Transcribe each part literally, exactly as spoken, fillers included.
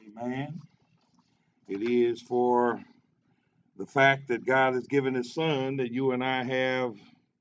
Amen. It is for the fact that God has given his son that you and I have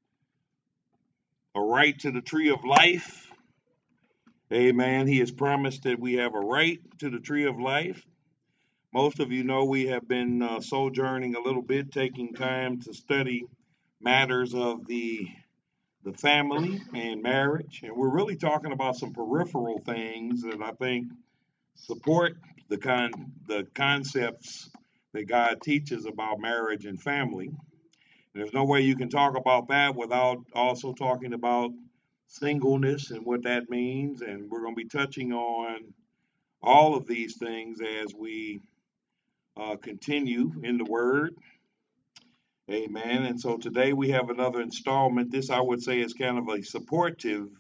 a right to the tree of life. Amen. He has promised that we have a right to the tree of life. Most of you know we have been uh, sojourning a little bit, taking time to study matters of the the family and marriage, and we're really talking about some peripheral things that I think support the con the concepts that God teaches about marriage and family. There's no way you can talk about that without also talking about singleness and what that means. And we're going to be touching on all of these things as we uh, continue in the Word. Amen. And so today we have another installment. This, I would say, is kind of a supportive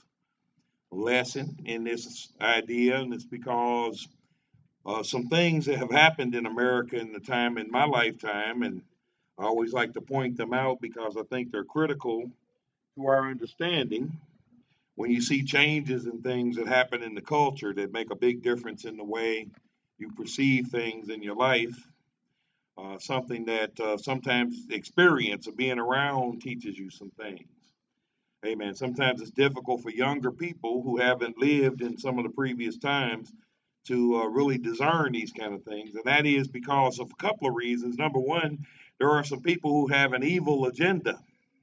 lesson in this idea. And it's because uh, some things that have happened in America in the time in my lifetime. And I always like to point them out because I think they're critical to our understanding. When you see changes in things that happen in the culture that make a big difference in the way you perceive things in your life, uh, something that uh, sometimes experience of being around teaches you some things. Amen. Sometimes it's difficult for younger people who haven't lived in some of the previous times to uh, really discern these kind of things. And that is because of a couple of reasons. Number one, there are some people who have an evil agenda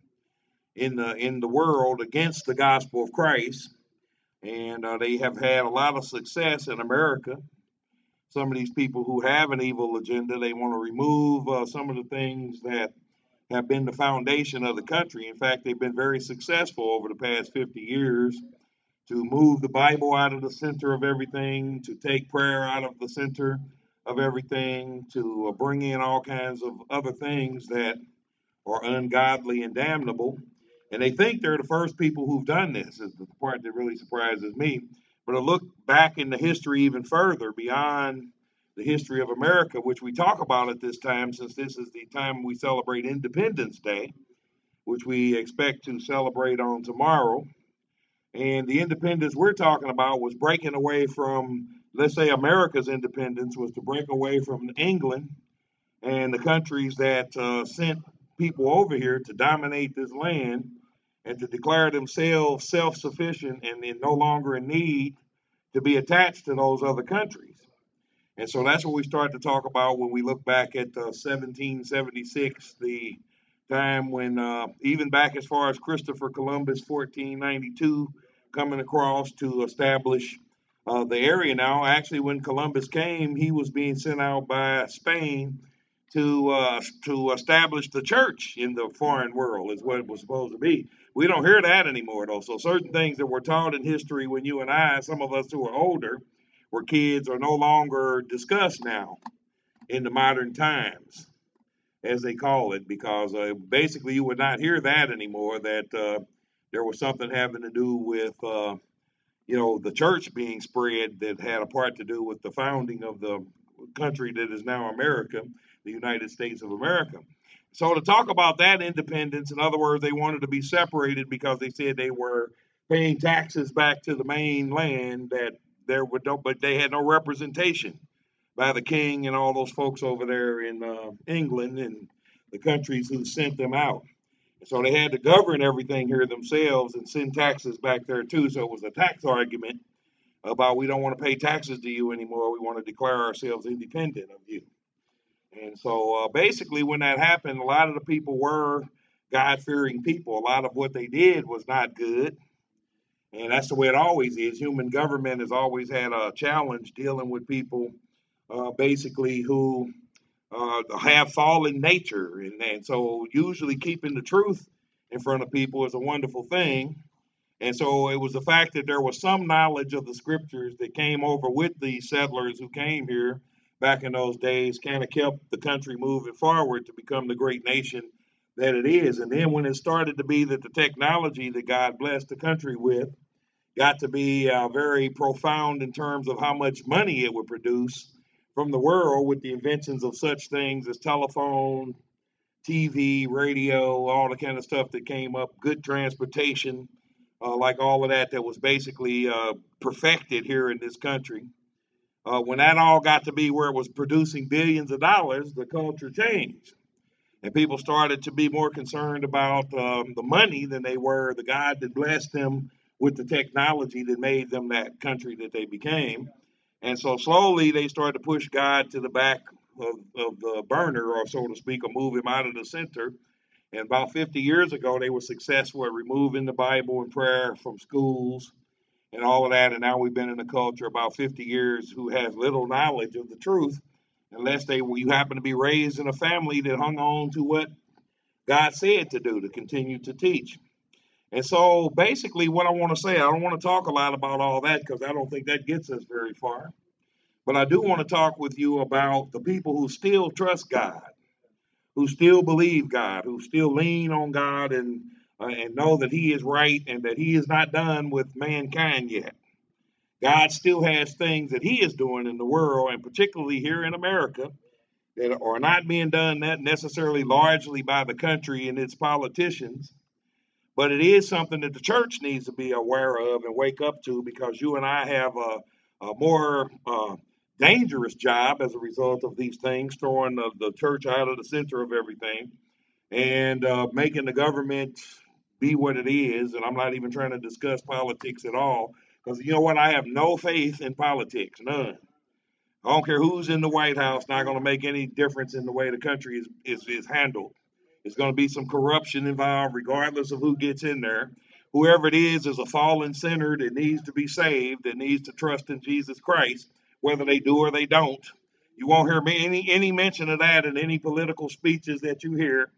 in the in the world against the gospel of Christ, and uh, they have had a lot of success in America. Some of these people who have an evil agenda, they want to remove uh, some of the things that have been the foundation of the country. In fact, they've been very successful over the past fifty years to move the Bible out of the center of everything, to take prayer out of the center of everything, to uh, bring in all kinds of other things that are ungodly and damnable. And they think they're the first people who've done this, is the part that really surprises me. But I look back in the history even further beyond the history of America, which we talk about at this time, since this is the time we celebrate Independence Day, which we expect to celebrate on tomorrow. And the independence we're talking about was breaking away from, let's say, America's independence was to break away from England and the countries that uh, sent people over here to dominate this land and to declare themselves self-sufficient and in no longer in need to be attached to those other countries. And so that's what we start to talk about when we look back at uh, seventeen seventy-six, the time when uh, even back as far as Christopher Columbus, fourteen ninety-two, coming across to establish uh, the area. Now, actually, when Columbus came, he was being sent out by Spain to uh, to establish the church in the foreign world, is what it was supposed to be. We don't hear that anymore, though. So certain things that were taught in history when you and I, some of us who are older, were kids, are no longer discussed now in the modern times, as they call it, because uh, basically you would not hear that anymore, that uh, there was something having to do with, uh, you know, the church being spread that had a part to do with the founding of the country that is now America, the United States of America. So to talk about that independence, in other words, they wanted to be separated because they said they were paying taxes back to the mainland, that there were no, but they had no representation by the king and all those folks over there in uh, England and the countries who sent them out. So they had to govern everything here themselves and send taxes back there too. So it was a tax argument about, we don't want to pay taxes to you anymore. We want to declare ourselves independent of you. And so uh, basically when that happened, a lot of the people were God-fearing people. A lot of what they did was not good. And that's the way it always is. Human government has always had a challenge dealing with people uh, basically who uh, have fallen nature. And, and so usually keeping the truth in front of people is a wonderful thing. And so it was the fact that there was some knowledge of the scriptures that came over with the settlers who came here back in those days, kind of kept the country moving forward to become the great nation that it is. And then when it started to be that the technology that God blessed the country with got to be uh, very profound in terms of how much money it would produce from the world, with the inventions of such things as telephone, T V, radio, all the kind of stuff that came up, good transportation, uh, like all of that that was basically uh, perfected here in this country. Uh, when that all got to be where it was producing billions of dollars, the culture changed. And people started to be more concerned about um, the money than they were the God that blessed them with the technology that made them that country that they became. And so slowly they started to push God to the back of, of the burner, or so to speak, or move him out of the center. And about fifty years ago, they were successful at removing the Bible and prayer from schools and all of that. And now we've been in a culture about fifty years who has little knowledge of the truth, unless they you happen to be raised in a family that hung on to what God said to do, to continue to teach. And so basically what I want to say, I don't want to talk a lot about all that because I don't think that gets us very far. But I do want to talk with you about the people who still trust God, who still believe God, who still lean on God and uh, and know that he is right and that he is not done with mankind yet. God still has things that he is doing in the world, and particularly here in America, that are not being done that necessarily largely by the country and its politicians, but it is something that the church needs to be aware of and wake up to, because you and I have a, a more uh, dangerous job as a result of these things, throwing the, the church out of the center of everything and uh, making the government be what it is. And I'm not even trying to discuss politics at all, because you know what? I have no faith in politics, none. I don't care who's in the White House, not going to make any difference in the way the country is, is, is handled. There's going to be some corruption involved, regardless of who gets in there. Whoever it is is a fallen sinner that needs to be saved, that needs to trust in Jesus Christ, whether they do or they don't. You won't hear me any any mention of that in any political speeches that you hear.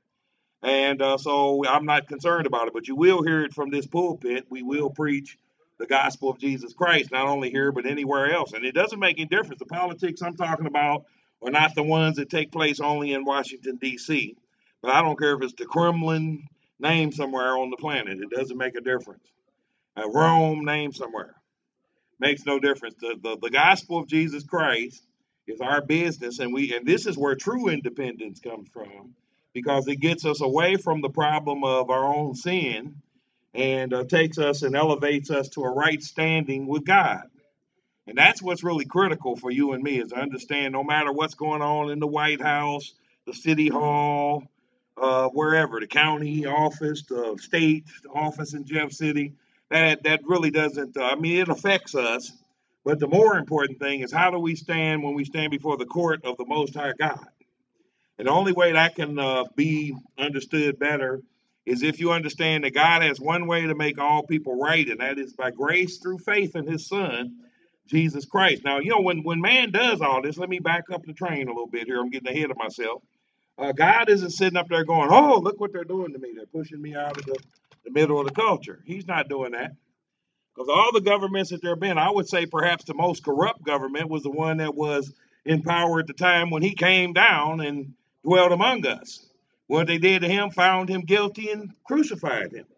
And uh, so I'm not concerned about it, but you will hear it from this pulpit. We will preach the gospel of Jesus Christ, not only here, but anywhere else. And it doesn't make any difference. The politics I'm talking about are not the ones that take place only in Washington, D C. But I don't care if it's the Kremlin named somewhere on the planet. It doesn't make a difference. Uh, Rome named somewhere. Makes no difference. The, the, the gospel of Jesus Christ is our business, and we and this is where true independence comes from, because it gets us away from the problem of our own sin and uh, takes us and elevates us to a right standing with God. And that's what's really critical for you and me, is to understand no matter what's going on in the White House, the city hall, uh, wherever, the county office, the state office in Jeff City, that, that really doesn't, uh, I mean, it affects us. But the more important thing is, how do we stand when we stand before the court of the Most High God? And the only way that can uh, be understood better is if you understand that God has one way to make all people right, and that is by grace through faith in his son, Jesus Christ. Now, you know, when, when man does all this, let me back up the train a little bit here. I'm getting ahead of myself. Uh, God isn't sitting up there going, oh, look what they're doing to me. They're pushing me out of the, the middle of the culture. He's not doing that. Because all the governments that there have been, I would say perhaps the most corrupt government was the one that was in power at the time when he came down and dwelt among us. What they did to him, found him guilty and crucified him.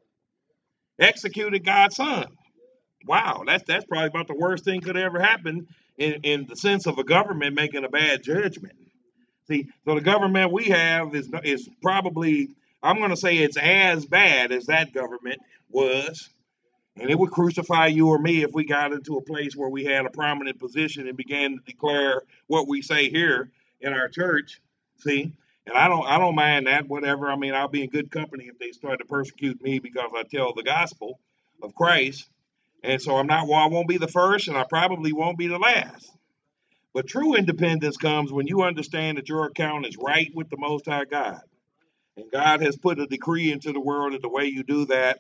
Executed God's son. Wow, that's that's probably about the worst thing could ever happen in, in the sense of a government making a bad judgment. See, so the government we have is is probably, I'm going to say it's as bad as that government was. And it would crucify you or me if we got into a place where we had a prominent position and began to declare what we say here in our church. See, and I don't I don't mind that, whatever. I mean, I'll be in good company if they start to persecute me because I tell the gospel of Christ. And so I'm not, well, I won't be the first, and I probably won't be the last. But true independence comes when you understand that your account is right with the Most High God. And God has put a decree into the world that the way you do that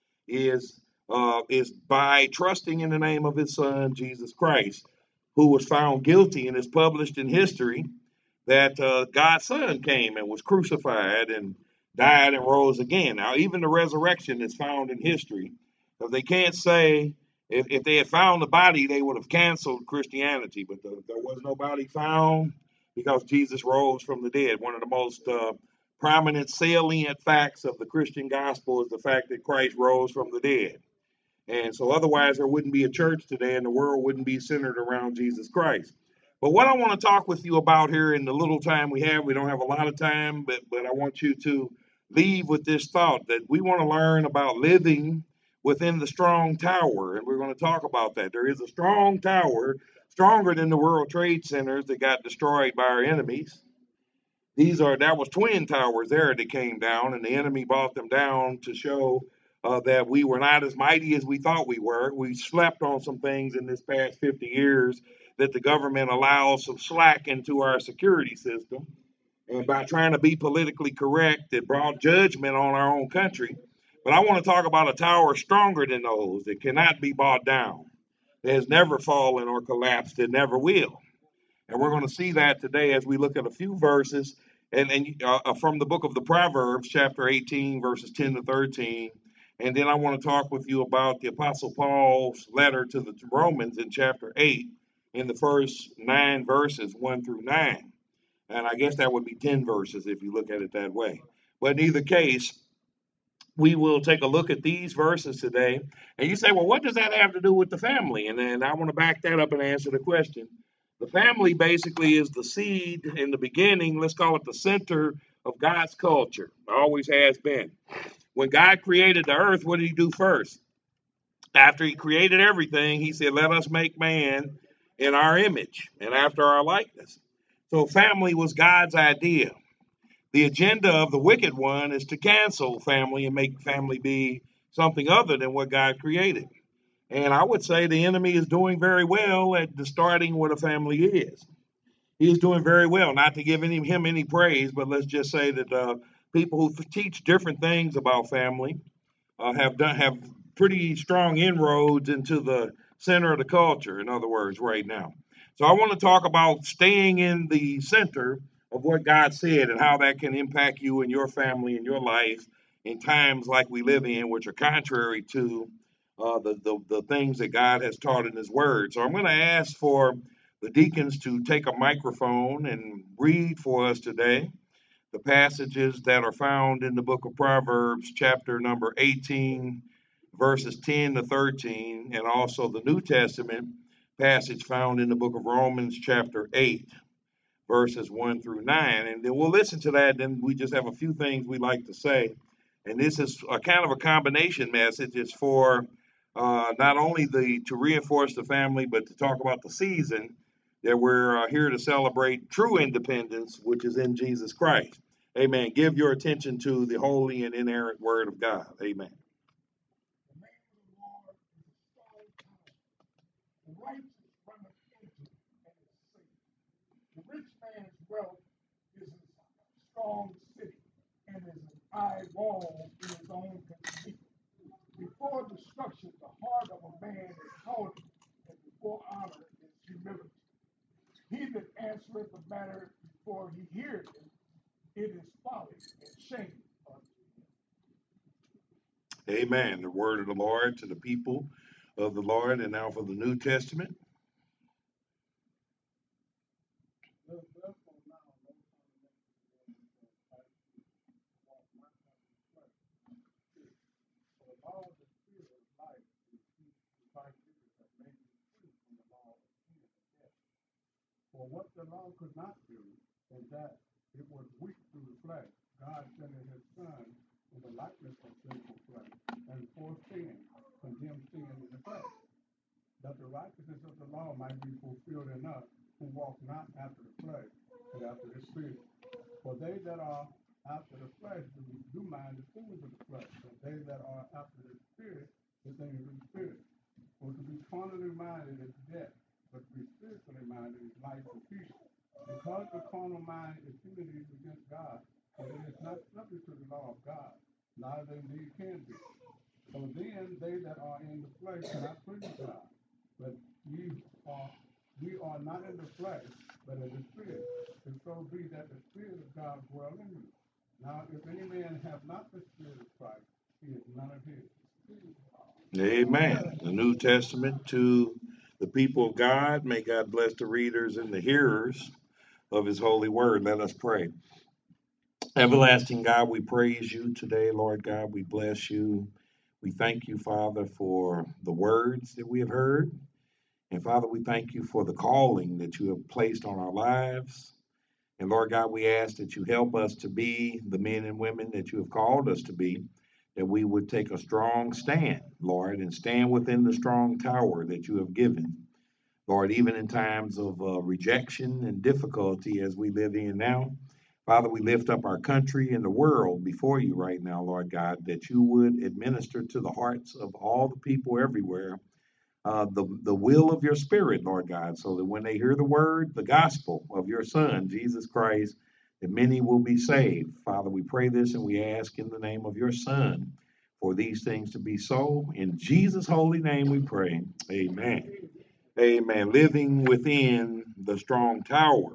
is uh, is by trusting in the name of his son, Jesus Christ, who was found guilty and is published in history that uh, God's son came and was crucified and died and rose again. Now, even the resurrection is found in history. Because they can't say, if, if they had found the body, they would have canceled Christianity. But the, there was no body found because Jesus rose from the dead. One of the most uh, prominent, salient facts of the Christian gospel is the fact that Christ rose from the dead. And so otherwise there wouldn't be a church today and the world wouldn't be centered around Jesus Christ. But what I want to talk with you about here in the little time we have, we don't have a lot of time, but, but I want you to leave with this thought that we want to learn about living within the strong tower. And we're going to talk about that. There is a strong tower stronger than the World Trade Centers that got destroyed by our enemies. These are that was twin towers there that came down, and the enemy brought them down to show uh, that we were not as mighty as we thought we were. We slept on some things in this past fifty years that the government allows some slack into our security system. And by trying to be politically correct, it brought judgment on our own country. But I want to talk about a tower stronger than those that cannot be brought down. It has never fallen or collapsed. It never will. And we're going to see that today as we look at a few verses and, and uh, from the book of the Proverbs, chapter eighteen, verses ten to thirteen. And then I want to talk with you about the Apostle Paul's letter to the Romans in chapter eight, in the first nine verses, one through nine. And I guess that would be ten verses if you look at it that way. But in either case, we will take a look at these verses today. And you say, well, what does that have to do with the family? And then I want to back that up and answer the question. The family basically is the seed in the beginning. Let's call it the center of God's culture. Always has been. When God created the earth, what did he do first? After he created everything, he said, let us make man in our image and after our likeness. So family was God's idea. The agenda of the wicked one is to cancel family and make family be something other than what God created. And I would say the enemy is doing very well at distorting what a family is. He is doing very well, not to give any, him any praise, but let's just say that uh, people who teach different things about family uh, have done have pretty strong inroads into the center of the culture, in other words, right now. So I want to talk about staying in the center of what God said and how that can impact you and your family and your life in times like we live in, which are contrary to uh, the, the, the things that God has taught in his word. So I'm going to ask for the deacons to take a microphone and read for us today the passages that are found in the book of Proverbs, chapter number eighteen, verses ten to thirteen, and also the New Testament passage found in the book of Romans, chapter eight, verses one through nine. And then we'll listen to that. Then we just have a few things we'd like to say. And this is a kind of a combination message. It's for uh, not only the to reinforce the family, but to talk about the season that we're uh, here to celebrate true independence, which is in Jesus Christ. Amen. Give your attention to the holy and inerrant word of God. Amen. The righteous runneth into it and is safe. The rich man's wealth is a strong city and is an high wall in his own conceit. Before destruction, the heart of a man is haughty, and before honor is humility. He that answereth the matter before he hears it, it is folly and shame unto him. Amen. The word of the Lord to the people of the Lord. And now for the New Testament. For what the law could not do, is that it was weak through the flesh, God sending his Son in the likeness of sinful flesh, and for sin, condemned sin in the flesh, that the righteousness of the law might be fulfilled in us, who walk not after the flesh, but after the Spirit. For they that are after the flesh do, do mind the things of the flesh, but they that are after the Spirit, the things of the Spirit. For to be carnally minded is death, but to be spiritually minded is life and peace. Because the carnal mind is enmity against God, and it is not subject to the law of God, neither indeed can be. So then they that are in the flesh cannot please God. But ye are we are not in the flesh, but in the Spirit. If so be that the Spirit of God dwell in you. Now if any man have not the Spirit of Christ, he is none of his. Amen. The New Testament to the people of God. May God bless the readers and the hearers of his holy word. Let us pray. Everlasting God, we praise you today, Lord God. We bless you. We thank you, Father, for the words that we have heard. And Father, we thank you for the calling that you have placed on our lives. And Lord God, we ask that you help us to be the men and women that you have called us to be, that we would take a strong stand, Lord, and stand within the strong tower that you have given. Lord, even in times of uh, rejection and difficulty as we live in now. Father, we lift up our country and the world before you right now, Lord God, that you would administer to the hearts of all the people everywhere uh, the, the will of your spirit, Lord God, so that when they hear the word, the gospel of your Son, Jesus Christ, that many will be saved. Father, we pray this and we ask in the name of your Son for these things to be so. In Jesus' holy name we pray. Amen. Amen. Living within the strong tower.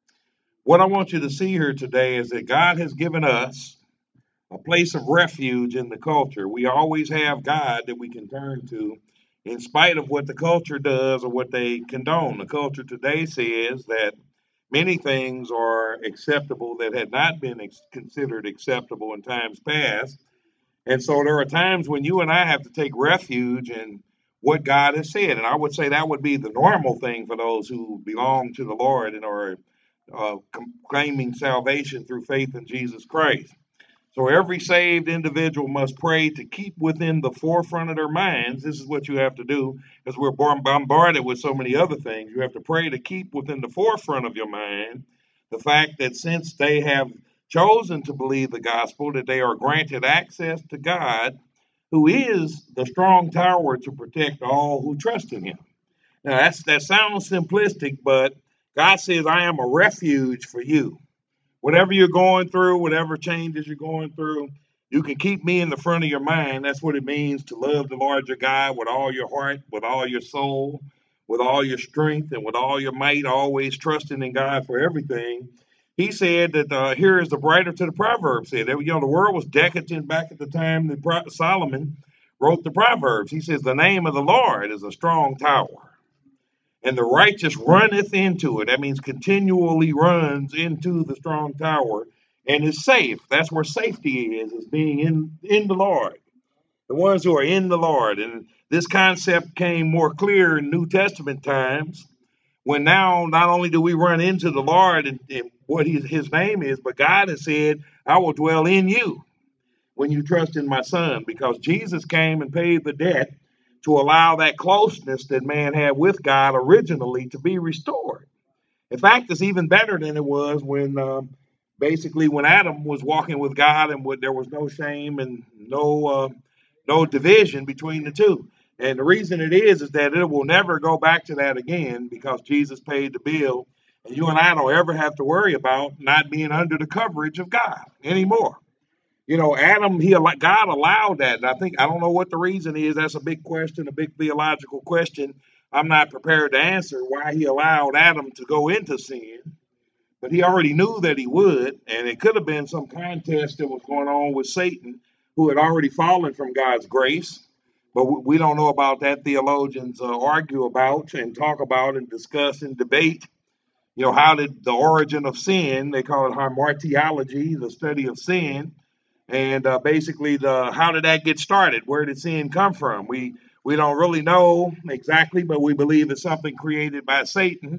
What I want you to see here today is that God has given us a place of refuge in the culture. We always have God that we can turn to in spite of what the culture does or what they condone. The culture today says that many things are acceptable that had not been ex- considered acceptable in times past. And so there are times when you and I have to take refuge in what God has said. And I would say that would be the normal thing for those who belong to the Lord and are uh, claiming salvation through faith in Jesus Christ. So every saved individual must pray to keep within the forefront of their minds. This is what you have to do because we're bombarded with so many other things. You have to pray to keep within the forefront of your mind the fact that since they have chosen to believe the gospel, that they are granted access to God, who is the strong tower to protect all who trust in him. Now, that's, that sounds simplistic, but God says, I am a refuge for you. Whatever you're going through, whatever changes you're going through, you can keep me in the front of your mind. That's what it means to love the Lord your God with all your heart, with all your soul, with all your strength, and with all your might, always trusting in God for everything. He said that uh, here is the writer to the Proverbs said that, you know, the world was decadent back at the time that Solomon wrote the Proverbs. He says the name of the Lord is a strong tower, and the righteous runneth into it. That means continually runs into the strong tower and is safe. That's where safety is, is being in, in the Lord. The ones who are in the Lord. And this concept came more clear in New Testament times, when now not only do we run into the Lord and, and what his, his name is, but God has said, I will dwell in you when you trust in my Son, because Jesus came and paid the debt to allow that closeness that man had with God originally to be restored. In fact, it's even better than it was when um, basically when Adam was walking with God and when there was no shame and no uh, no division between the two. And the reason it is is that it will never go back to that again because Jesus paid the bill, and you and I don't ever have to worry about not being under the coverage of God anymore. You know, Adam, he God allowed that. And I think, I don't know what the reason is. That's a big question, a big theological question. I'm not prepared to answer why he allowed Adam to go into sin. But he already knew that he would. And it could have been some contest that was going on with Satan, who had already fallen from God's grace. But we don't know about that. Theologians uh, argue about and talk about and discuss and debate. You know, how did the origin of sin, they call it hamartiology, the study of sin, and uh, basically, the how did that get started? Where did sin come from? We we don't really know exactly, but we believe it's something created by Satan.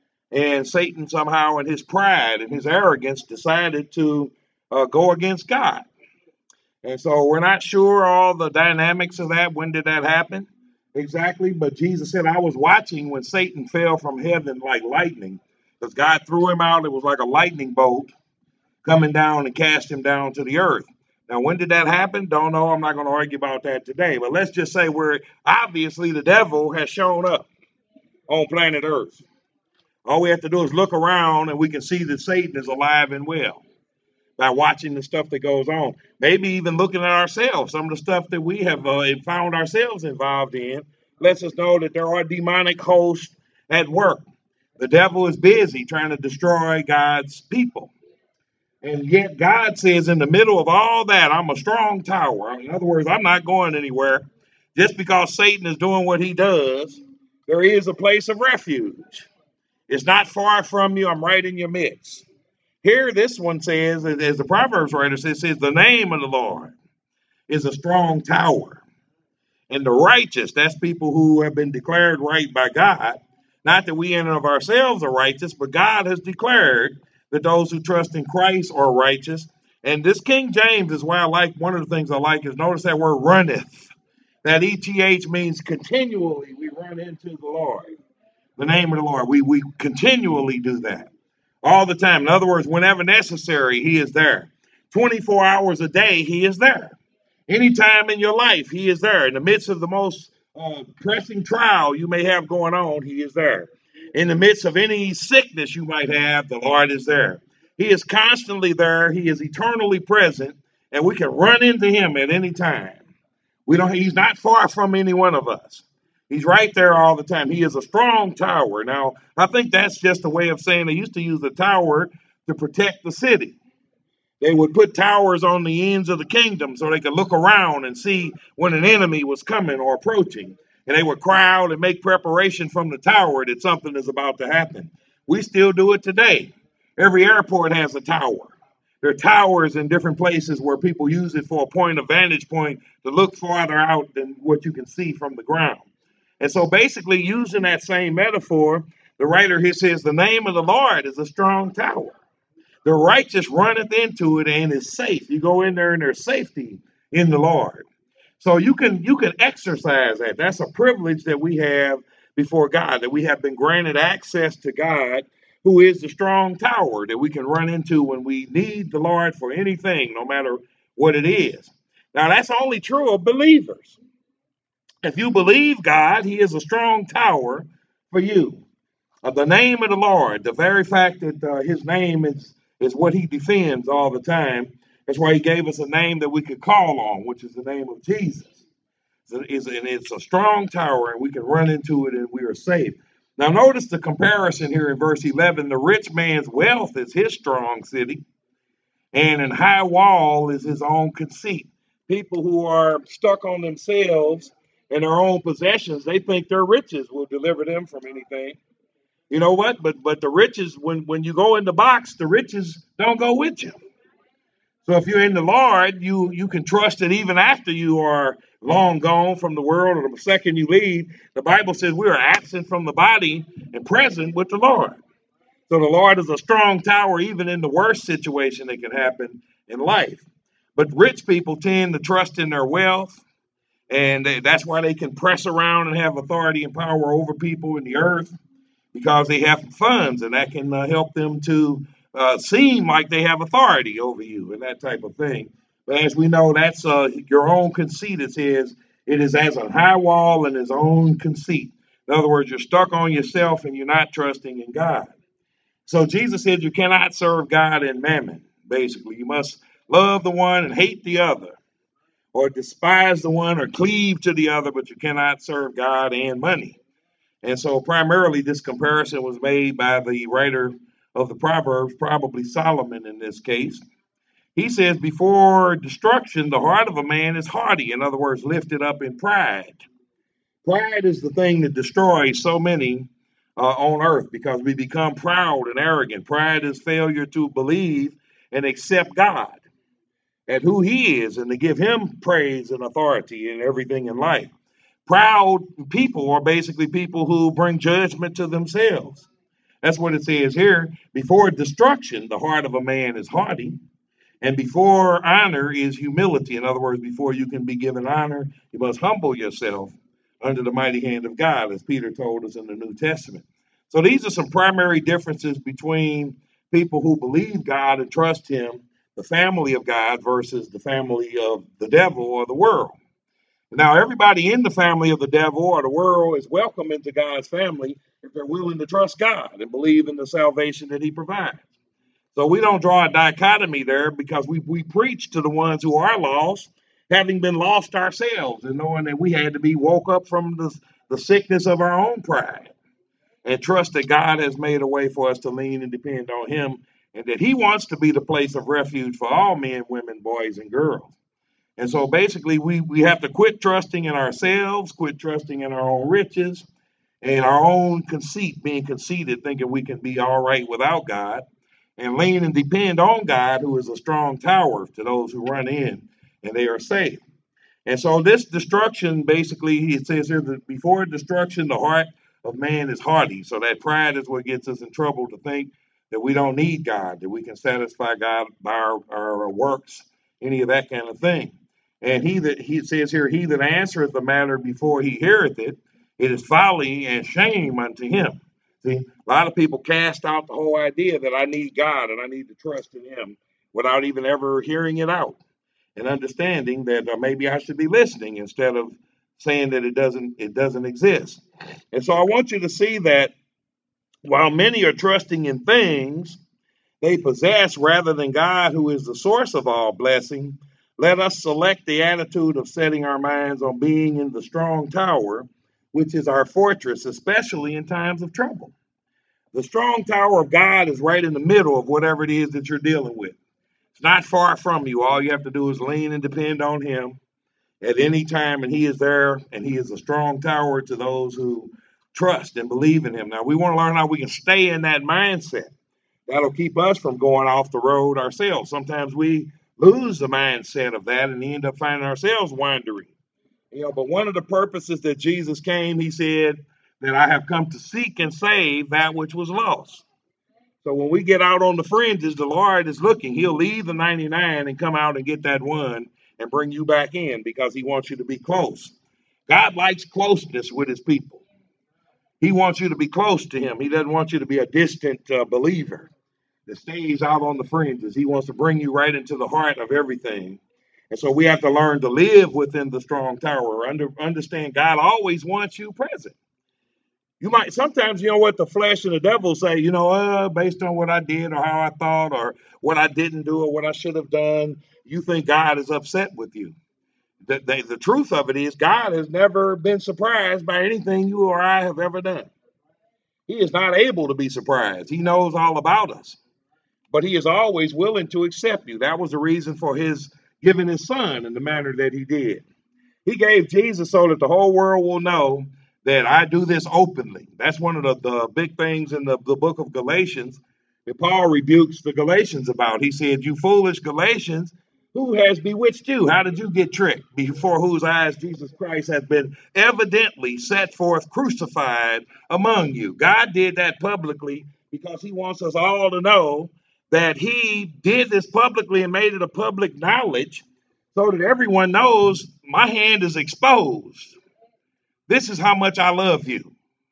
And Satan somehow, in his pride and his arrogance, decided to uh, go against God. And so we're not sure all the dynamics of that. When did that happen exactly? But Jesus said, I was watching when Satan fell from heaven like lightning, because God threw him out. It was like a lightning bolt coming down and cast him down to the earth. Now, when did that happen? Don't know. I'm not going to argue about that today. But let's just say we're obviously the devil has shown up on planet Earth. All we have to do is look around and we can see that Satan is alive and well by watching the stuff that goes on. Maybe even looking at ourselves. Some of the stuff that we have uh, found ourselves involved in lets us know that there are demonic hosts at work. The devil is busy trying to destroy God's people. And yet God says in the middle of all that, I'm a strong tower. In other words, I'm not going anywhere. Just because Satan is doing what he does, there is a place of refuge. It's not far from you. I'm right in your midst. Here, this one says, as the Proverbs writer says, says the name of the Lord is a strong tower. And the righteous, that's people who have been declared right by God. Not that we in and of ourselves are righteous, but God has declared that those who trust in Christ are righteous. And this King James is why I like, one of the things I like is notice that word runneth. That E T H means continually we run into the Lord. The name of the Lord. We, we continually do that all the time. In other words, whenever necessary, he is there. twenty-four hours a day, he is there. Anytime in your life, he is there. In the midst of the most uh, pressing trial you may have going on, he is there. In the midst of any sickness you might have, the Lord is there. He is constantly there. He is eternally present, and we can run into him at any time. We don't. He's not far from any one of us. He's right there all the time. He is a strong tower. Now, I think that's just a way of saying they used to use the tower to protect the city. They would put towers on the ends of the kingdom so they could look around and see when an enemy was coming or approaching. And they would cry out and make preparation from the tower that something is about to happen. We still do it today. Every airport has a tower. There are towers in different places where people use it for a point of vantage point to look farther out than what you can see from the ground. And so basically using that same metaphor, the writer here says the name of the Lord is a strong tower. The righteous runneth into it and is safe. You go in there and there's safety in the Lord. So you can you can exercise that. That's a privilege that we have before God, that we have been granted access to God, who is the strong tower that we can run into when we need the Lord for anything, no matter what it is. Now, that's only true of believers. If you believe God, he is a strong tower for you. Uh, the name of the Lord, the very fact that uh, his name is, is what he defends all the time. That's why he gave us a name that we could call on, which is the name of Jesus. So it's, and it's a strong tower, and we can run into it, and we are safe. Now, notice the comparison here in verse eleven. The rich man's wealth is his strong city, and an high wall is his own conceit. People who are stuck on themselves and their own possessions, they think their riches will deliver them from anything. You know what? But but the riches, when, when you go in the box, the riches don't go with you. So if you're in the Lord, you, you can trust that even after you are long gone from the world, or the second you leave, the Bible says we are absent from the body and present with the Lord. So the Lord is a strong tower even in the worst situation that can happen in life. But rich people tend to trust in their wealth, and they, that's why they can press around and have authority and power over people in the earth, because they have funds, and that can uh, help them to uh, seem like they have authority over you and that type of thing. But as we know, that's uh, your own conceit. It says it is as a high wall and his own conceit. In other words, you're stuck on yourself and you're not trusting in God. So Jesus said you cannot serve God and mammon, basically. You must love the one and hate the other, or despise the one or cleave to the other, but you cannot serve God and money. And so primarily this comparison was made by the writer of the Proverbs, probably Solomon in this case. He says, before destruction, the heart of a man is haughty. In other words, lifted up in pride. Pride is the thing that destroys so many uh, on earth, because we become proud and arrogant. Pride is failure to believe and accept God and who he is, and to give him praise and authority in everything in life. Proud people are basically people who bring judgment to themselves. That's what it says here. Before destruction, the heart of a man is haughty, and before honor is humility. In other words, before you can be given honor, you must humble yourself under the mighty hand of God, as Peter told us in the New Testament. So these are some primary differences between people who believe God and trust him, the family of God, versus the family of the devil or the world. Now, everybody in the family of the devil or the world is welcome into God's family if they're willing to trust God and believe in the salvation that he provides. So we don't draw a dichotomy there, because we, we preach to the ones who are lost, having been lost ourselves, and knowing that we had to be woke up from the, the sickness of our own pride, and trust that God has made a way for us to lean and depend on him, and that he wants to be the place of refuge for all men, women, boys, and girls. And so basically we, we have to quit trusting in ourselves, quit trusting in our own riches and our own conceit, being conceited, thinking we can be all right without God, and lean and depend on God, who is a strong tower to those who run in and they are safe. And so this destruction, basically, it says here that before destruction, the heart of man is haughty. So that pride is what gets us in trouble, to think that we don't need God, that we can satisfy God by our, our works, any of that kind of thing. And he that he says here, he that answereth the matter before he heareth it, it is folly and shame unto him. See, a lot of people cast out the whole idea that I need God and I need to trust in him without even ever hearing it out and understanding that uh, maybe I should be listening instead of saying that it doesn't it doesn't exist. And so I want you to see that while many are trusting in things they possess rather than God, who is the source of all blessing, let us select the attitude of setting our minds on being in the strong tower, which is our fortress, especially in times of trouble. The strong tower of God is right in the middle of whatever it is that you're dealing with. It's not far from you. All you have to do is lean and depend on him at any time, and he is there, and he is a strong tower to those who trust and believe in him. Now, we want to learn how we can stay in that mindset. That'll keep us from going off the road ourselves. Sometimes we lose the mindset of that and end up finding ourselves wandering. You know, but one of the purposes that Jesus came, he said that I have come to seek and save that which was lost. So when we get out on the fringes, the Lord is looking. He'll leave the ninety-nine and come out and get that one and bring you back in because he wants you to be close. God likes closeness with his people. He wants you to be close to him. He doesn't want you to be a distant uh, believer that stays out on the fringes. He wants to bring you right into the heart of everything. And so we have to learn to live within the strong tower. Under, understand God always wants you present. You might sometimes, you know what, the flesh and the devil say, you know, uh, based on what I did or how I thought or what I didn't do or what I should have done, you think God is upset with you. The, the, the truth of it is God has never been surprised by anything you or I have ever done. He is not able to be surprised. He knows all about us. But he is always willing to accept you. That was the reason for his giving his son in the manner that he did. He gave Jesus so that the whole world will know that I do this openly. That's one of the, the big things in the, the book of Galatians that Paul rebukes the Galatians about. He said, you foolish Galatians, who has bewitched you? How did you get tricked? Before whose eyes Jesus Christ has been evidently set forth crucified among you. God did that publicly because he wants us all to know that he did this publicly and made it a public knowledge so that everyone knows my hand is exposed. This is how much I love you.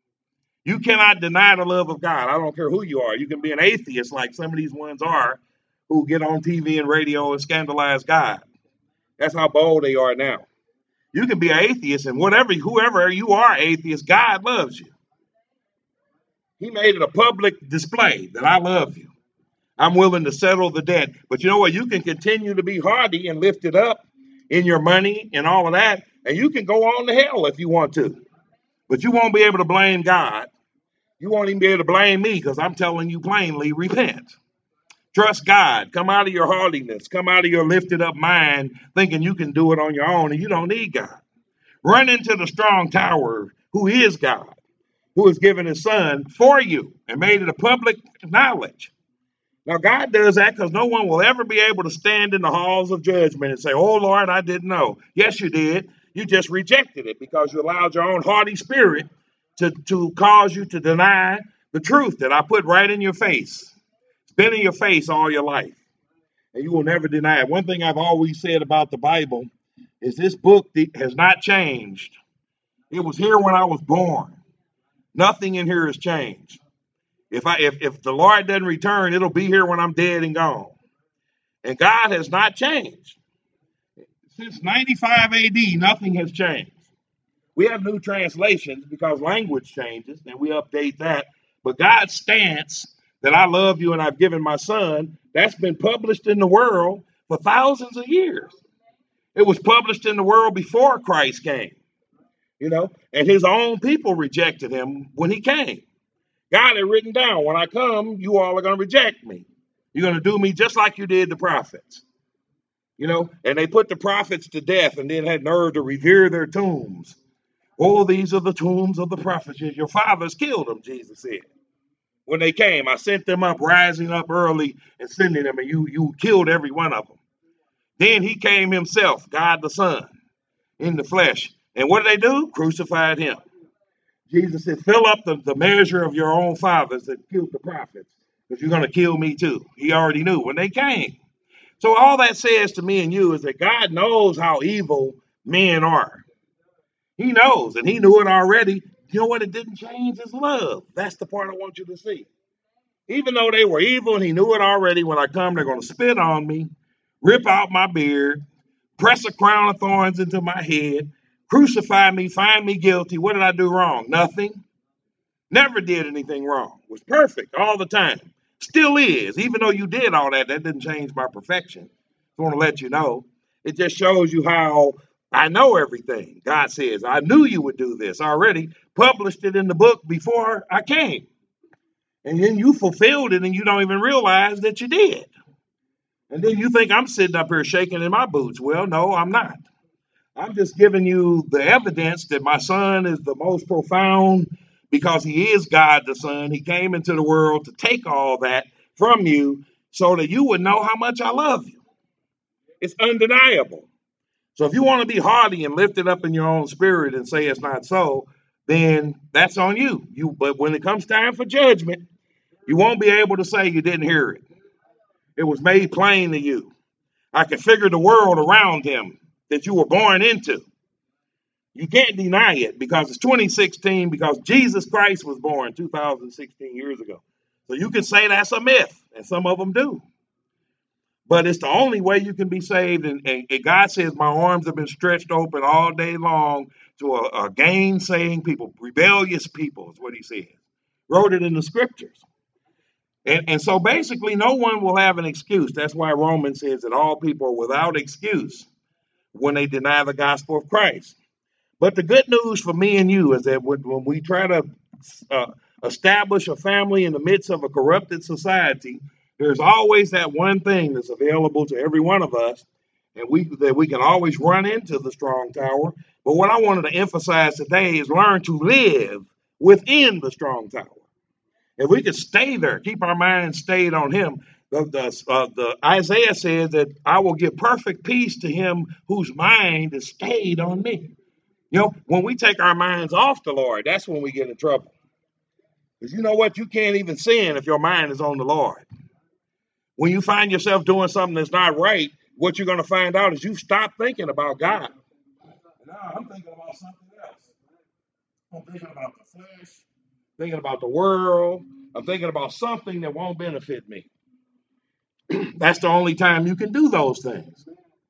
You cannot deny the love of God. I don't care who you are. You can be an atheist like some of these ones are who get on T V and radio and scandalize God. That's how bold they are now. You can be an atheist and whatever, whoever you are atheist, God loves you. He made it a public display that I love you. I'm willing to settle the debt. But you know what? You can continue to be hardy and lift it up in your money and all of that. And you can go on to hell if you want to. But you won't be able to blame God. You won't even be able to blame me because I'm telling you plainly, repent. Trust God. Come out of your hardiness. Come out of your lifted up mind thinking you can do it on your own and you don't need God. Run into the strong tower who is God, who has given his son for you and made it a public knowledge. Now, God does that because no one will ever be able to stand in the halls of judgment and say, oh, Lord, I didn't know. Yes, you did. You just rejected it because you allowed your own haughty spirit to, to cause you to deny the truth that I put right in your face. It's been in your face all your life, and you will never deny it. One thing I've always said about the Bible is this book has not changed. It was here when I was born. Nothing in here has changed. If I if, if the Lord doesn't return, it'll be here when I'm dead and gone. And God has not changed. Since ninety-five A D, nothing has changed. We have new translations because language changes, and we update that. But God's stance that I love you and I've given my son, that's been published in the world for thousands of years. It was published in the world before Christ came, you know, and his own people rejected him when he came. God had written down, when I come, you all are going to reject me. You're going to do me just like you did the prophets. You know, and they put the prophets to death and then had nerve to revere their tombs. Oh, these are the tombs of the prophets. Your fathers killed them, Jesus said. When they came, I sent them up, rising up early and sending them, and you, you killed every one of them. Then he came himself, God the Son, in the flesh. And what did they do? Crucified him. Jesus said, fill up the, the measure of your own fathers that killed the prophets, because you're going to kill me too. He already knew when they came. So all that says to me and you is that God knows how evil men are. He knows, and he knew it already you know what it didn't change? His love. That's the part I want you to see. Even though they were evil and he knew it already, when I come, they're going to spit on me, rip out my beard, press a crown of thorns into my head, crucify me, find me guilty. What did I do wrong? Nothing. Never did anything wrong. Was perfect all the time. Still is. Even though you did all that, that didn't change my perfection. I want to let you know. It just shows you how I know everything. God says, I knew you would do this already. Published it in the book before I came. And then you fulfilled it and you don't even realize that you did. And then you think I'm sitting up here shaking in my boots. Well, no, I'm not. I'm just giving you the evidence that my son is the most profound because he is God the Son. He came into the world to take all that from you so that you would know how much I love you. It's undeniable. So if you want to be haughty and lift it up in your own spirit and say it's not so, then that's on you. You, but when it comes time for judgment, you won't be able to say you didn't hear it. It was made plain to you. I can figure the world around him that you were born into. You can't deny it because it's twenty sixteen, because Jesus Christ was born two thousand sixteen years ago. So you can say that's a myth, and some of them do. But it's the only way you can be saved. And, and, and God says, my arms have been stretched open all day long to a, a gainsaying people, rebellious people is what he said. Wrote it in the scriptures. And, and so basically no one will have an excuse. That's why Romans says that all people are without excuse when they deny the gospel of Christ. But the good news for me and you is that when, when we try to uh, establish a family in the midst of a corrupted society, there's always that one thing that's available to every one of us, and we that we can always run into the strong tower. But what I wanted to emphasize today is learn to live within the strong tower. If we could stay there, keep our minds stayed on him. The, the, uh, the Isaiah says that I will give perfect peace to him whose mind is stayed on me. You know, when we take our minds off the Lord, that's when we get in trouble. Because you know what? You can't even sin if your mind is on the Lord. When you find yourself doing something that's not right, what you're going to find out is you stop thinking about God. Now I'm thinking about something else. I'm thinking about the flesh, thinking about the world. I'm thinking about something that won't benefit me. That's the only time you can do those things.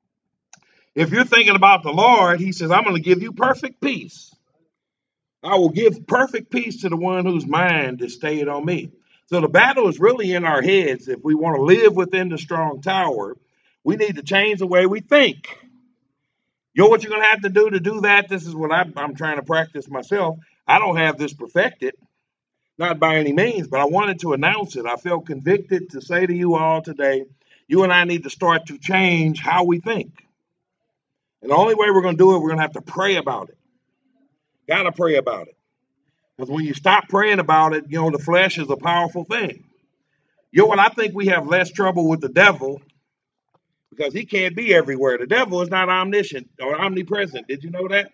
If you're thinking about the Lord, he says, I'm going to give you perfect peace. I will give perfect peace to the one whose mind is stayed on me. So the battle is really in our heads. If we want to live within the strong tower, we need to change the way we think. You know what you're going to have to do to do that? This is what I, I'm trying to practice myself. I don't have this perfected, not by any means, but I wanted to announce it. I felt convicted to say to you all today, you and I need to start to change how we think. And the only way we're going to do it, we're going to have to pray about it. Got to pray about it. Because when you stop praying about it, you know, the flesh is a powerful thing. You know what? I think we have less trouble with the devil because he can't be everywhere. The devil is not omniscient or omnipresent. Did you know that?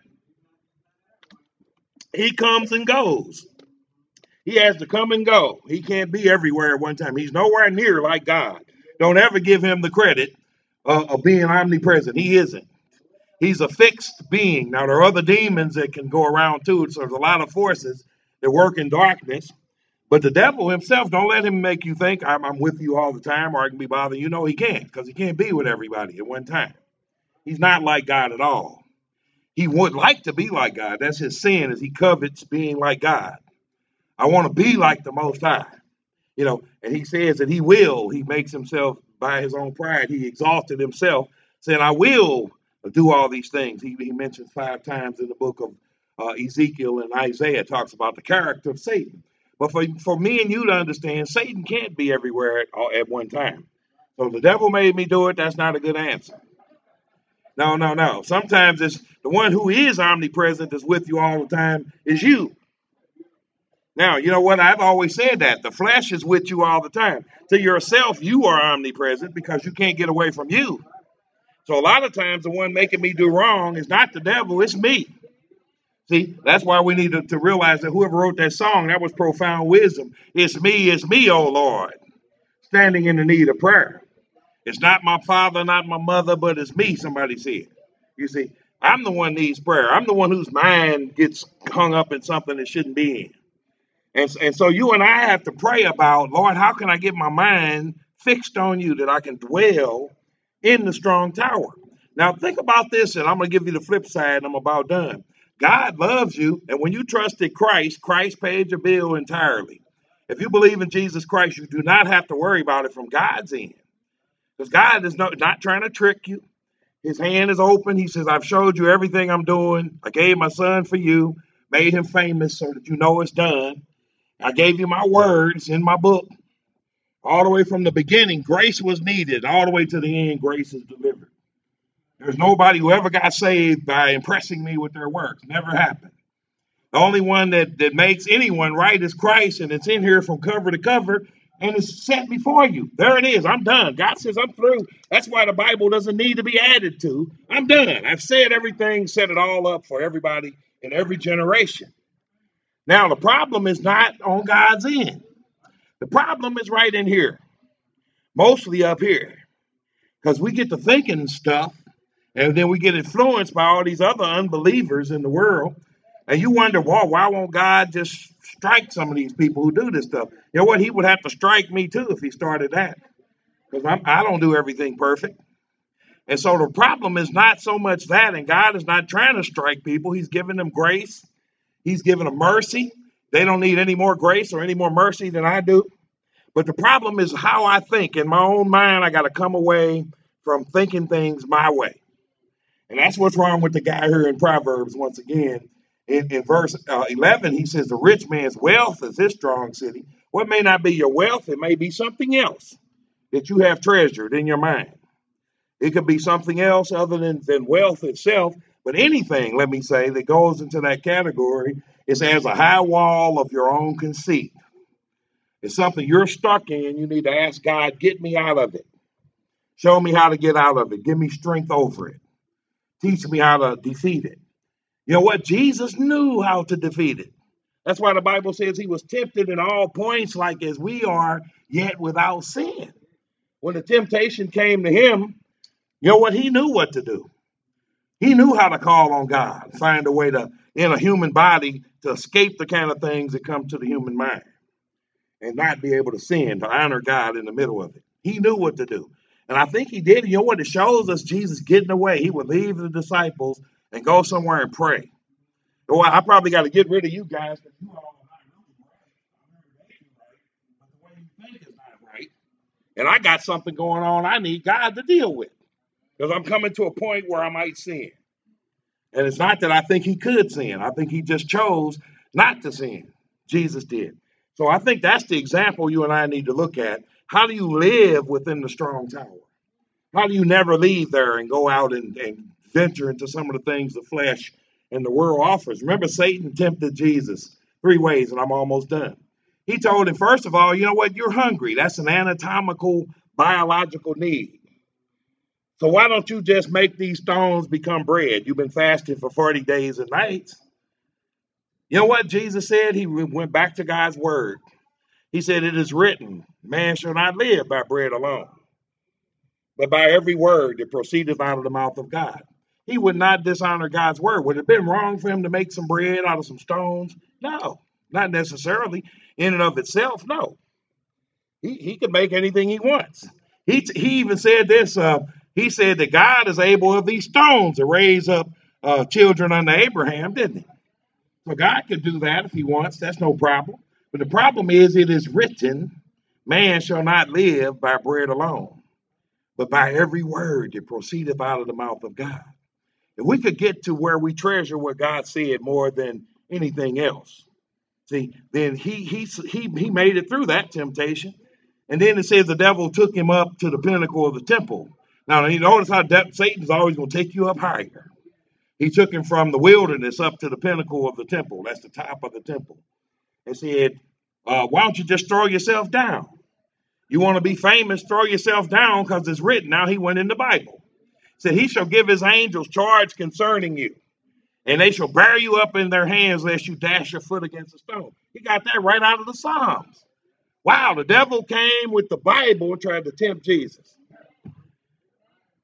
He comes and goes. He has to come and go. He can't be everywhere at one time. He's nowhere near like God. Don't ever give him the credit uh, of being omnipresent. He isn't. He's a fixed being. Now, there are other demons that can go around too. So there's a lot of forces that work in darkness. But the devil himself, don't let him make you think I'm, I'm with you all the time or I can be bothering you. No, he can't, because he can't be with everybody at one time. He's not like God at all. He would like to be like God. That's his sin, is he covets being like God. I want to be like the Most High. You know, and he says that he will. He makes himself, by his own pride, he exalted himself, saying, I will do all these things. He, he mentions five times in the book of uh, Ezekiel and Isaiah, talks about the character of Satan. But for, for me and you to understand, Satan can't be everywhere at, at one time. So the devil made me do it. That's not a good answer. No, no, no. Sometimes it's the one who is omnipresent that's with you all the time is you. Now, you know what? I've always said that. The flesh is with you all the time. To yourself, you are omnipresent because you can't get away from you. So a lot of times the one making me do wrong is not the devil, it's me. See, that's why we need to, to realize that whoever wrote that song, that was profound wisdom. It's me, it's me, oh Lord, standing in the need of prayer. It's not my father, not my mother, but it's me, somebody said. You see, I'm the one needs prayer. I'm the one whose mind gets hung up in something it shouldn't be in. And, and so you and I have to pray about, Lord, how can I get my mind fixed on you that I can dwell in the strong tower? Now think about this, and I'm going to give you the flip side, and I'm about done. God loves you, and when you trusted Christ, Christ paid your bill entirely. If you believe in Jesus Christ, you do not have to worry about it from God's end. Because God is not, not trying to trick you. His hand is open. He says, I've showed you everything I'm doing. I gave my son for you, made him famous so that you know it's done. I gave you my words in my book. All the way from the beginning, grace was needed. All the way to the end, grace is delivered. There's nobody who ever got saved by impressing me with their works. Never happened. The only one that, that makes anyone right is Christ, and it's in here from cover to cover, and it's set before you. There it is. I'm done. God says I'm through. That's why the Bible doesn't need to be added to. I'm done. I've said everything, set it all up for everybody in every generation. Now, the problem is not on God's end. The problem is right in here, mostly up here, because we get to thinking stuff, and then we get influenced by all these other unbelievers in the world. And you wonder, well, why won't God just strike some of these people who do this stuff? You know what? He would have to strike me too if he started that, because I don't do everything perfect. And so the problem is not so much that, and God is not trying to strike people. He's giving them grace. He's giving them mercy. They don't need any more grace or any more mercy than I do. But the problem is how I think. In my own mind, I got to come away from thinking things my way. And that's what's wrong with the guy here in Proverbs once again. In, in verse uh, eleven, he says, the rich man's wealth is his strong city. What may not be your wealth, it may be something else that you have treasured in your mind. It could be something else other than, than wealth itself. But anything, let me say, that goes into that category is as a high wall of your own conceit. It's something you're stuck in. You need to ask God, get me out of it. Show me how to get out of it. Give me strength over it. Teach me how to defeat it. You know what? Jesus knew how to defeat it. That's why the Bible says he was tempted in all points like as we are, yet without sin. When the temptation came to him, you know what? He knew what to do. He knew how to call on God, find a way to, in a human body, to escape the kind of things that come to the human mind and not be able to sin, to honor God in the middle of it. He knew what to do. And I think he did. You know what? It shows us Jesus getting away. He would leave the disciples and go somewhere and pray. Well, I probably got to get rid of you guys because you all are not really right. But the way you think is not right. And I got something going on I need God to deal with because I'm coming to a point where I might sin. And it's not that I think he could sin. I think he just chose not to sin. Jesus did. So I think that's the example you and I need to look at. How do you live within the strong tower? How do you never leave there and go out and, and venture into some of the things the flesh and the world offers? Remember, Satan tempted Jesus three ways, and I'm almost done. He told him, first of all, you know what? You're hungry. That's an anatomical, biological need. So why don't you just make these stones become bread? You've been fasting for forty days and nights. You know what Jesus said? He went back to God's word. He said, it is written, man shall not live by bread alone, but by every word that proceedeth out of the mouth of God. He would not dishonor God's word. Would it have been wrong for him to make some bread out of some stones? No, not necessarily. In and of itself, no. He, he could make anything he wants. He, he even said this, uh, he said that God is able of these stones to raise up uh, children unto Abraham, didn't he? So God could do that if he wants. That's no problem. But the problem is it is written, man shall not live by bread alone, but by every word that proceedeth out of the mouth of God. If we could get to where we treasure what God said more than anything else, see, then he he he he made it through that temptation. And then it says the devil took him up to the pinnacle of the temple. Now, you notice how de- Satan's always going to take you up higher. He took him from the wilderness up to the pinnacle of the temple. That's the top of the temple. And said, uh, why don't you just throw yourself down? You want to be famous, throw yourself down because it's written. Now he went in the Bible. Said he shall give his angels charge concerning you, and they shall bear you up in their hands lest you dash your foot against a stone. He got that right out of the Psalms. Wow, the devil came with the Bible and tried to tempt Jesus.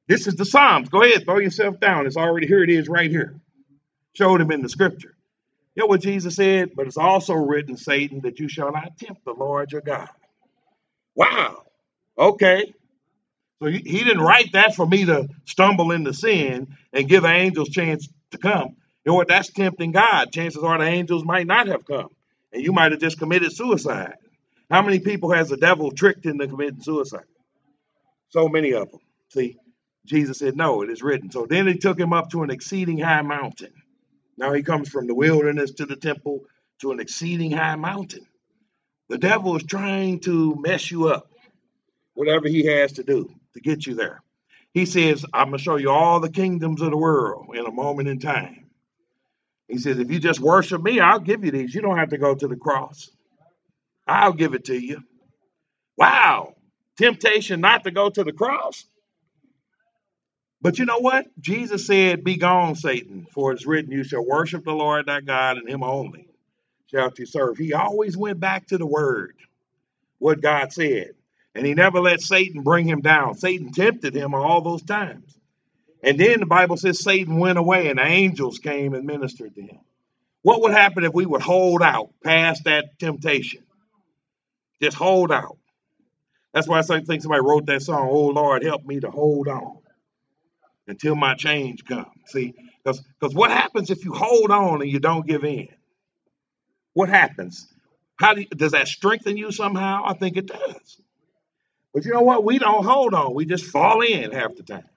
This is the Psalms. Go ahead, throw yourself down. It's already here. It is right here. Showed him in the scripture. You know what Jesus said? But it's also written, Satan, that you shall not tempt the Lord your God. Wow. Okay. So he, he didn't write that for me to stumble into sin and give the angels chance to come. You know what? That's tempting God. Chances are the angels might not have come. And you might have just committed suicide. How many people has the devil tricked into committing suicide? So many of them. See, Jesus said, no, it is written. So then he took him up to an exceeding high mountain. Now he comes from the wilderness to the temple to an exceeding high mountain. The devil is trying to mess you up, whatever he has to do to get you there. He says, I'm going to show you all the kingdoms of the world in a moment in time. He says, if you just worship me, I'll give you these. You don't have to go to the cross. I'll give it to you. Wow. Temptation not to go to the cross. But you know what? Jesus said, be gone, Satan, for it's written, you shall worship the Lord thy God, and him only shall you serve. He always went back to the word, what God said. And he never let Satan bring him down. Satan tempted him all those times. And then the Bible says Satan went away and the angels came and ministered to him. What would happen if we would hold out past that temptation? Just hold out. That's why I think somebody wrote that song, oh, Lord, help me to hold on until my change comes. See, because because what happens if you hold on and you don't give in? What happens? How do you, does that strengthen you somehow? I think it does. But you know what? We don't hold on. We just fall in half the time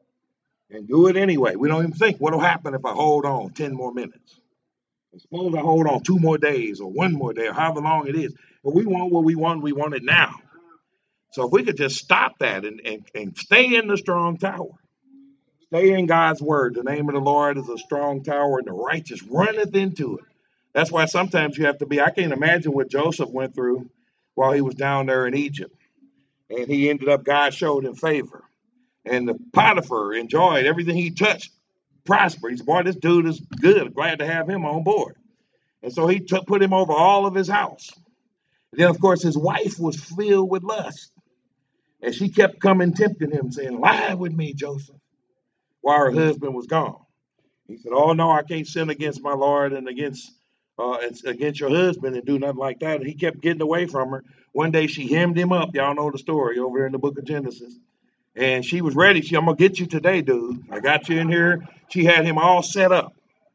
and do it anyway. We don't even think what will happen if I hold on ten more minutes. Suppose I hold on two more days or one more day or however long it is. But we want what we want. We want it now. So if we could just stop that and, and, and stay in the strong tower, stay in God's word. The name of the Lord is a strong tower and the righteous runneth into it. That's why sometimes you have to be, I can't imagine what Joseph went through while he was down there in Egypt. And he ended up, God showed him favor. And the Potiphar enjoyed everything he touched, prospered. He said, boy, this dude is good. Glad to have him on board. And so he took, put him over all of his house. And then, of course, his wife was filled with lust. And she kept coming, tempting him, saying, lie with me, Joseph, while her husband was gone. He said, oh, no, I can't sin against my Lord and against uh, against your husband and do nothing like that. And he kept getting away from her. One day she hemmed him up. Y'all know the story over there in the book of Genesis. And she was ready. She, I'm going to get you today, dude. I got you in here. She had him all set up.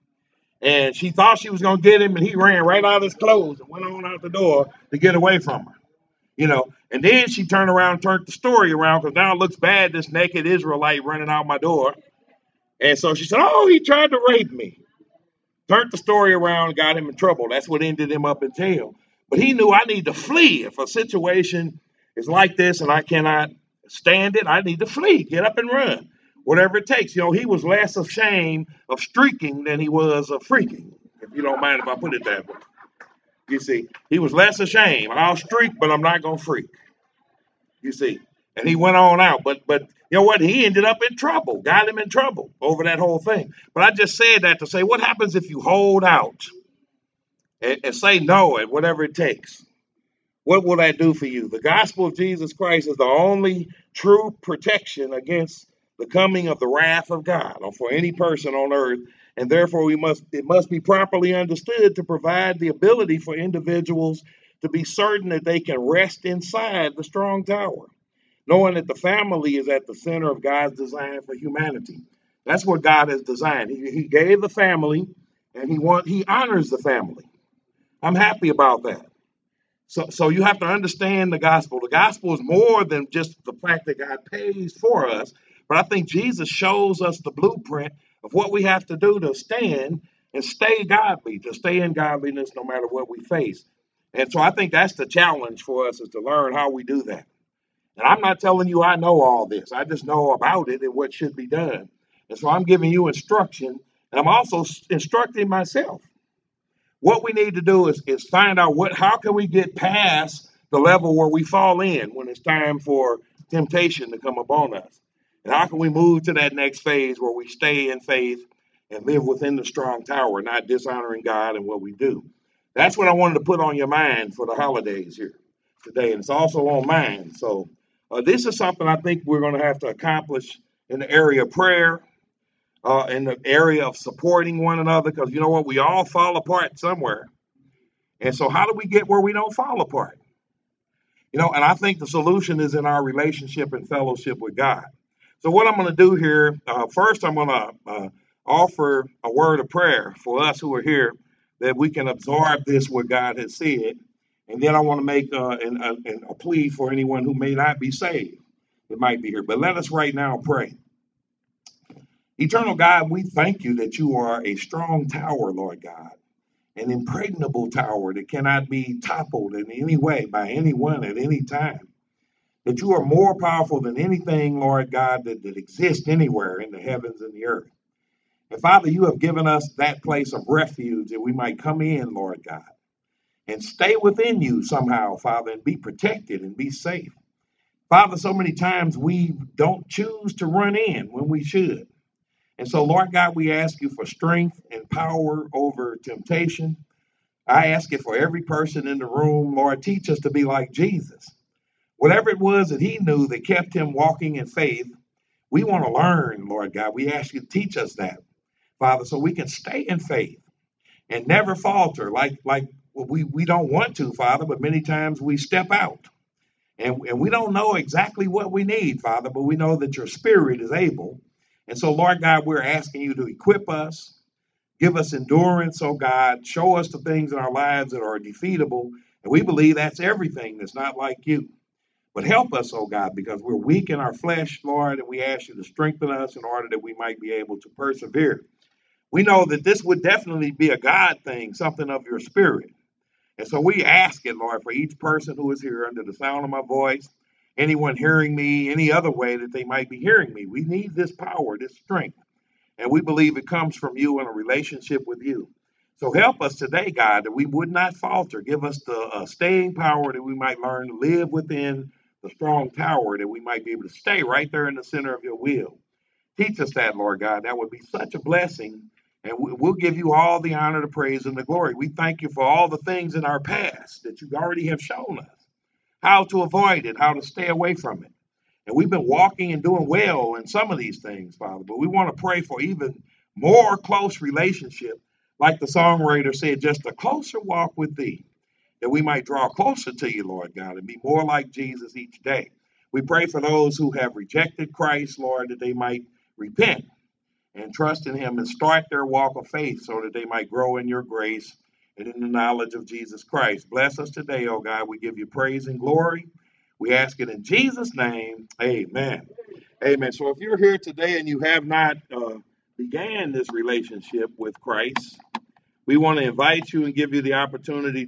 And she thought she was going to get him, and he ran right out of his clothes and went on out the door to get away from her. You know, and then she turned around and turned the story around because now it looks bad, this naked Israelite running out my door. And so she said, oh, he tried to rape me. Turned the story around and got him in trouble. That's what ended him up in jail. But he knew I need to flee. If a situation is like this and I cannot stand it, I need to flee, get up and run, whatever it takes. You know, he was less ashamed of streaking than he was of freaking, if you don't mind if I put it that way. You see, he was less ashamed. I'll streak, but I'm not going to freak. You see, and he went on out. But, but you know what? He ended up in trouble, got him in trouble over that whole thing. But I just said that to say, what happens if you hold out and, and say no at whatever it takes? What will that do for you? The gospel of Jesus Christ is the only true protection against the coming of the wrath of God for any person on earth. And therefore, we must it must be properly understood to provide the ability for individuals to be certain that they can rest inside the strong tower, knowing that the family is at the center of God's design for humanity. That's what God has designed. He, he gave the family, and he want he honors the family. I'm happy about that. So, so you have to understand the gospel. The gospel is more than just the fact that God pays for us, but I think Jesus shows us the blueprint of what we have to do to stand and stay godly, to stay in godliness no matter what we face. And so I think that's the challenge for us, is to learn how we do that. And I'm not telling you I know all this. I just know about it and what should be done. And so I'm giving you instruction, and I'm also instructing myself. What we need to do is, is find out what how can we get past the level where we fall in when it's time for temptation to come upon us. And how can we move to that next phase where we stay in faith and live within the strong tower, not dishonoring God in what we do? That's what I wanted to put on your mind for the holidays here today. And it's also on mine. So uh, this is something I think we're going to have to accomplish in the area of prayer, uh, in the area of supporting one another, because you know what? We all fall apart somewhere. And so, how do we get where we don't fall apart? You know, and I think the solution is in our relationship and fellowship with God. So, what I'm going to do here, uh, first, I'm going to uh, offer a word of prayer for us who are here that we can absorb this, what God has said. And then I want to make uh, an, a, a plea for anyone who may not be saved that might be here. But let us right now pray. Eternal God, we thank you that you are a strong tower, Lord God, an impregnable tower that cannot be toppled in any way by anyone at any time. That you are more powerful than anything, Lord God, that, that exists anywhere in the heavens and the earth. And Father, you have given us that place of refuge that we might come in, Lord God, and stay within you somehow, Father, and be protected and be safe. Father, so many times we don't choose to run in when we should. And so, Lord God, we ask you for strength and power over temptation. I ask it for every person in the room. Lord, teach us to be like Jesus. Whatever it was that he knew that kept him walking in faith, we want to learn, Lord God. We ask you to teach us that, Father, so we can stay in faith and never falter like, like we, we don't want to, Father, but many times we step out. And, and we don't know exactly what we need, Father, but we know that your spirit is able. And so, Lord God, we're asking you to equip us, give us endurance, oh God, show us the things in our lives that are defeatable. And we believe that's everything that's not like you. But help us, oh God, because we're weak in our flesh, Lord, and we ask you to strengthen us in order that we might be able to persevere. We know that this would definitely be a God thing, something of your spirit. And so we ask it, Lord, for each person who is here under the sound of my voice, anyone hearing me, any other way that they might be hearing me. We need this power, this strength. And we believe it comes from you in a relationship with you. So help us today, God, that we would not falter. Give us the uh, staying power that we might learn to live within the strong tower, that we might be able to stay right there in the center of your will. Teach us that, Lord God. That would be such a blessing. And we'll give you all the honor, the praise, and the glory. We thank you for all the things in our past that you already have shown us, how to avoid it, how to stay away from it. And we've been walking and doing well in some of these things, Father, but we want to pray for even more close relationship. Like the songwriter said, just a closer walk with thee, that we might draw closer to you, Lord God, and be more like Jesus each day. We pray for those who have rejected Christ, Lord, that they might repent and trust in him and start their walk of faith so that they might grow in your grace and in the knowledge of Jesus Christ. Bless us today, oh God. We give you praise and glory. We ask it in Jesus' name. Amen. Amen. So if you're here today and you have not uh, began this relationship with Christ, we want to invite you and give you the opportunity